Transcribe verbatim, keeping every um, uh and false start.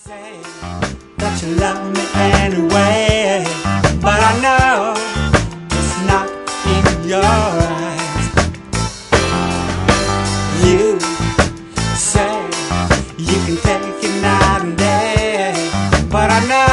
say that you love me anyway, but I know it's not in your eyes. You say you can take it night and day, but I know